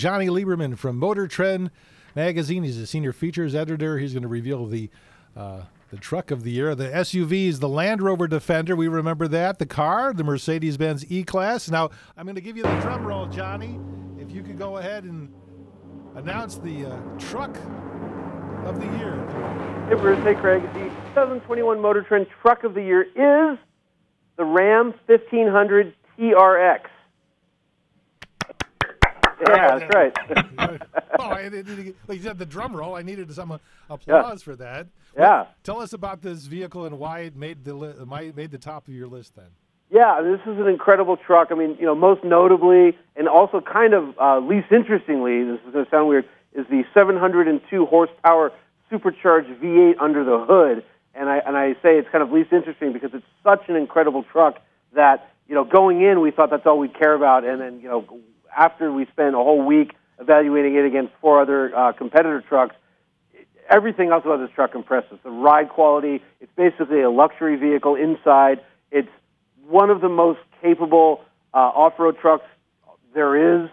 Johnny Lieberman from Motor Trend Magazine. He's a senior features editor. He's going to reveal the truck of the year. The SUV is the Land Rover Defender. We remember that. The car, the Mercedes-Benz E-Class. Now, I'm going to give you the drum roll, Johnny. If you could go ahead and announce the truck of the year. Hey, Bruce. Hey, Craig. The 2021 Motor Trend Truck of the Year is the Ram 1500 TRX. Yeah, that's right. You said the drum roll. I needed some applause for that. Yeah. Tell us about this vehicle and why it made the top of your list then. Yeah, this is an incredible truck. I mean, most notably and also kind of least interestingly, this is going to sound weird, is the 702 horsepower supercharged V8 under the hood. And I say it's kind of least interesting because it's such an incredible truck that, going in, we thought that's all we'd care about. And then, after we spent a whole week evaluating it against four other competitor trucks, everything else about this truck impressed us. The ride quality, it's basically a luxury vehicle inside. It's one of the most capable off-road trucks there is.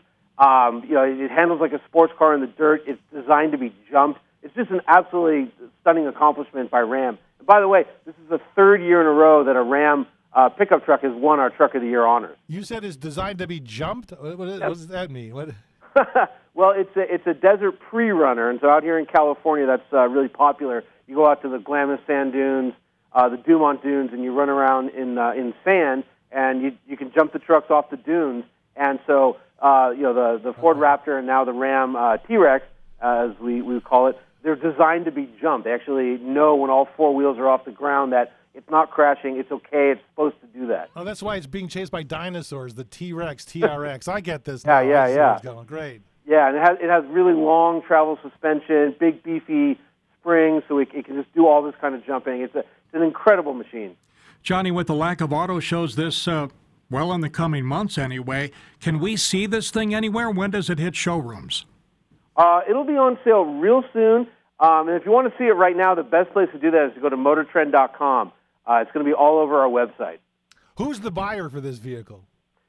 It handles like a sports car in the dirt. It's designed to be jumped. It's just an absolutely stunning accomplishment by Ram. And by the way, this is the third year in a row that a Ram pickup truck has won our Truck of the Year honors. You said it's designed to be jumped? What does that mean? What? Well, it's a desert pre-runner, and so out here in California, that's really popular. You go out to the Glamis Sand Dunes, the Dumont Dunes, and you run around in sand, and you can jump the trucks off the dunes. And so, the Ford Raptor and now the Ram T-Rex, as we call it, they're designed to be jumped. They actually know when all four wheels are off the ground that it's not crashing. It's okay. It's supposed to do that. Oh, that's why it's being chased by dinosaurs, the T-Rex, TRX. I get this now. Yeah. It's going great. Yeah, and it has really long travel suspension, big beefy springs, so it can just do all this kind of jumping. It's an incredible machine. Johnny, with the lack of auto shows this, in the coming months anyway, can we see this thing anywhere? When does it hit showrooms? It'll be on sale real soon. And if you want to see it right now, the best place to do that is to go to motortrend.com. It's going to be all over our website. Who's the buyer for this vehicle?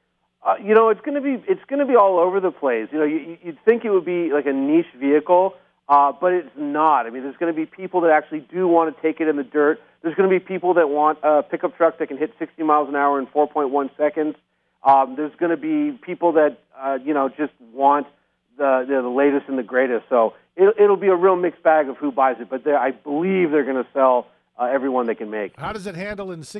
It's going to be all over the place. You'd think it would be like a niche vehicle, but it's not. I mean, there's going to be people that actually do want to take it in the dirt. There's going to be people that want a pickup truck that can hit 60 miles an hour in 4.1 seconds. There's going to be people that just want the latest and the greatest. So it'll be a real mixed bag of who buys it. But I believe they're going to sell everyone they can make. How does it handle in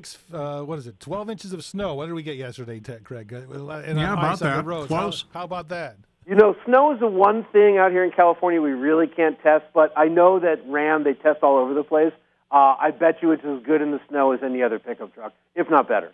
12 inches of snow? What did we get yesterday, Craig? About that. Close. How about that? Snow is the one thing out here in California we really can't test, but I know that Ram, they test all over the place. I bet you it's as good in the snow as any other pickup truck, if not better.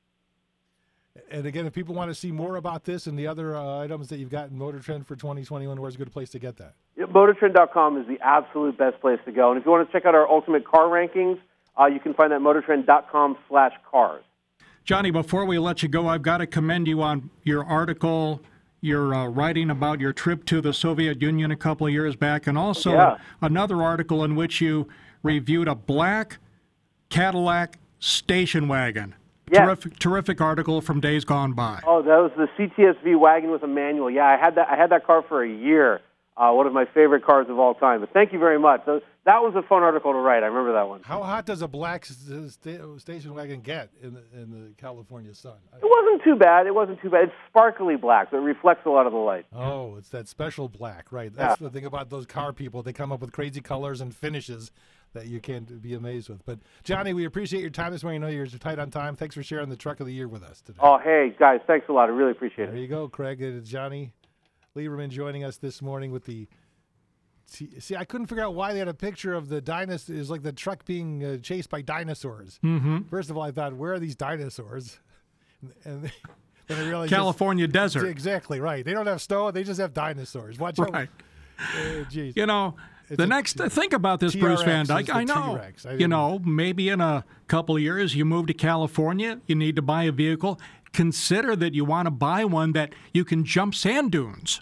And again, if people want to see more about this and the other items that you've got in Motor Trend for 2021, where's a good place to get that? Motortrend.com is the absolute best place to go. And if you want to check out our ultimate car rankings, you can find that at motortrend.com/cars. Johnny, before we let you go, I've got to commend you on your article, your writing about your trip to the Soviet Union a couple of years back, and also another article in which you reviewed a black Cadillac station wagon. Yes. Terrific article from days gone by. Oh, that was the CTSV wagon with a manual. Yeah, I had that car for a year. One of my favorite cars of all time. But thank you very much. So that was a fun article to write. I remember that one. How hot does a black station wagon get in the California sun? It wasn't too bad. It's sparkly black, so it reflects a lot of the light. Oh, it's that special black, right? That's the thing about those car people. They come up with crazy colors and finishes that you can't be amazed with. But, Johnny, we appreciate your time this morning. I know you're tight on time. Thanks for sharing the Truck of the Year with us today. Oh, hey, guys, thanks a lot. I really appreciate it. There you go, Craig. It's Johnny Lieberman joining us this morning with the See, I couldn't figure out why they had a picture of the dinosaurs. It was like the truck being chased by dinosaurs. Mm-hmm. First of all, I thought, where are these dinosaurs? And then I realized California desert. Exactly, right. They don't have snow. They just have dinosaurs. Watch out. Right. Geez. Think about this, TRX, Bruce Van Dyke. I know. T-Rex. Maybe in a couple of years you move to California, you need to buy a vehicle. Consider that you want to buy one that you can jump sand dunes.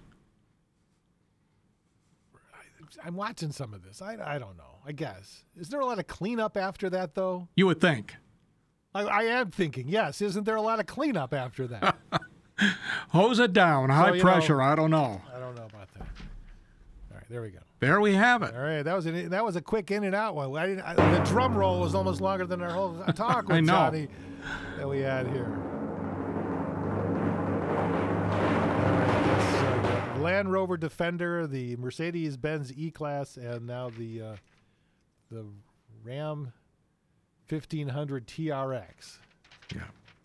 I'm watching some of this. I don't know. I guess. Is there a lot of cleanup after that, though? You would think. I am thinking, yes. Isn't there a lot of cleanup after that? Hose it down. High pressure. I don't know. I don't know about about that? All right, there we go. There we have it. All right, that was a quick in and out one. The drum roll was almost longer than our whole talk with I know. Johnny that we had here. All right, Land Rover Defender, the Mercedes-Benz E-Class, and now the Ram 1500 TRX. Yeah.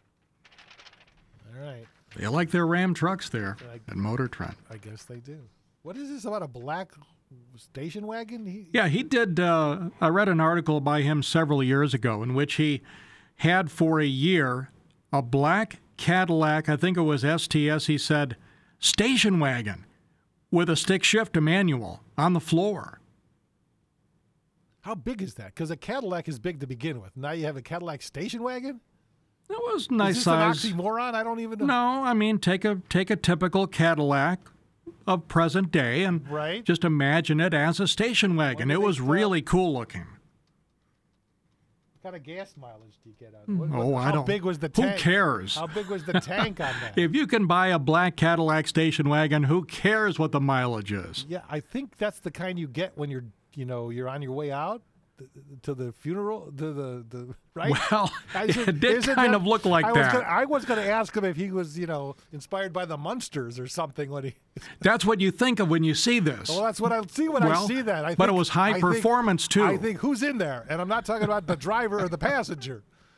All right. They like their Ram trucks there at Motor Trend. I guess they do. What is this about a black station wagon? Yeah, he did. I read an article by him several years ago in which he had for a year a black Cadillac, I think it was STS, he said, station wagon with a stick shift manual on the floor. How big is that? Because a Cadillac is big to begin with. Now you have a Cadillac station wagon? That was nice Is this size. an oxymoron? I don't even know. No, I mean take a typical Cadillac of present day and Right. just imagine it as a station wagon. What do It they was call- really cool looking. What kind of gas mileage do you get out of it? Oh, I How don't. big was the Who tank? cares? How big was the tank on that? If you can buy a black Cadillac station wagon, who cares what the mileage is? Yeah, I think that's the kind you get when you're on your way out to the funeral, the right. Well, it did isn't kind that- of look like that. I was going to ask him if he was, inspired by the Munsters or something when he. That's what you think of when you see this. Well, that's what I see when I Well, see that. but it was high performance, too. I think who's in there, and I'm not talking about the driver or the passenger.